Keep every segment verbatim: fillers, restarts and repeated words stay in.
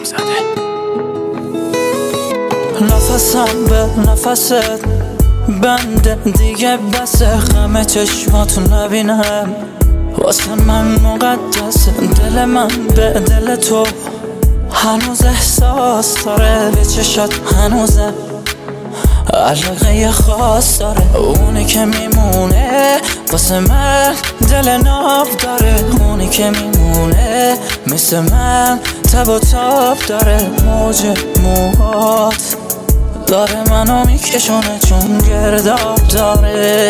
زده. نفسم به نفست بنده دیگه بسه، غم چشماتو نبینم واسه من مقدسه. دل من به دل تو هنوز احساس داره، به چشات هنوزه علاقه خاص داره. اونی که میمونه واسه من دل ناب داره، اونی که میمونه مثل من تب و تاب داره. موج موهات داره منو میکشونه چون گرداب داره.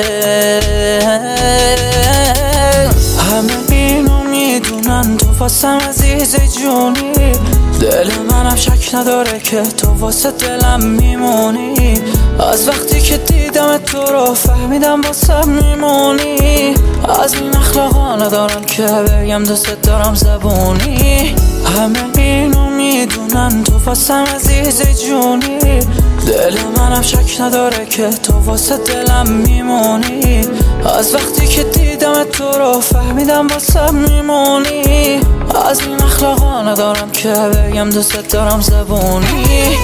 همه اینو میدونن تو واسم عزیز جونی، دل منم شک نداره که تو واسه دلم میمونی. از وقتی که دیدم تو رو فهمیدم واسه میمونی. از این اخلاقا ندارم که بگم دوست دارم زبونی. همه اینو میدونن تو واسم عزیز جونی، دل منم شک نداره که تو واسه دلم میمونی. از وقتی که دیدم تو رو فهمیدم واسه میمونی. از این اخلاقا ندارم که بگم دوست دارم زبونی.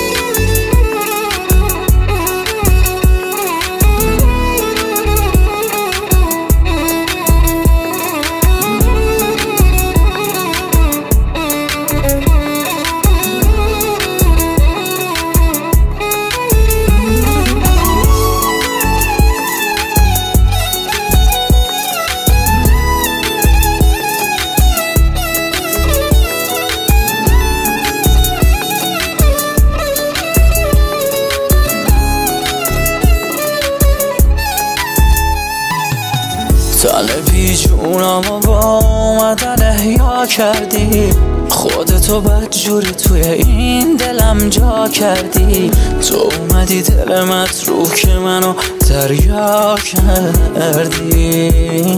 طلبی جونمو با اومدن احیا کردی، خودتو بدجوری توی این دلم جا کردی. تو اومدی دل متروک منو دریا کردی.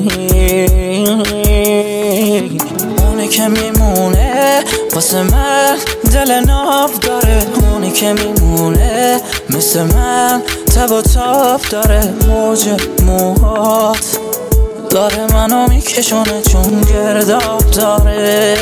اونی که میمونه واسه من دل ناب داره، اونی که میمونه مثل من تب و تاب داره. موج موهات داره منو میکشونه چون گرداب داره.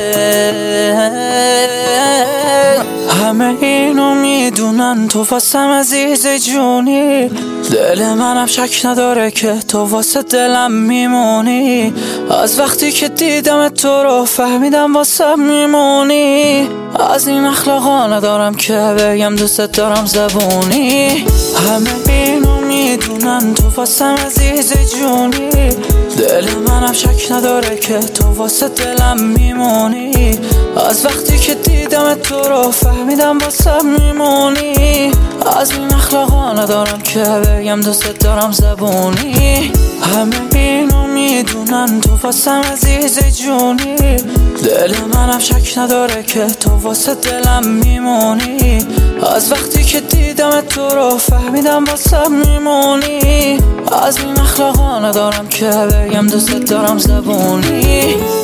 همه اینو میدونن تو واسم عزیز جونی، دل منم شک نداره که تو واسه دلم میمونی. از وقتی که دیدم تو رو فهمیدم واسه میمونی. از این اخلاقا ندارم که بگم دوست دارم زبونی. همه اینو میدونن تو واسم عزیز جونی، دل منم شک نداره که تو واسه دلم میمونی. از وقتی که دیدم تو رو فهمیدم واسه میمونی. از این اخلاقا ندارم که بگم دوست دارم زبونی. همه اینو میدونن تو واسم عزیز جونی، دل منم شک نداره که تو واسه دلم میمونی. از وقتی که دیدم تو رو فهمیدم واسه میمونی. از این اخلاقا ندارم که بگم دوست دارم زبونی.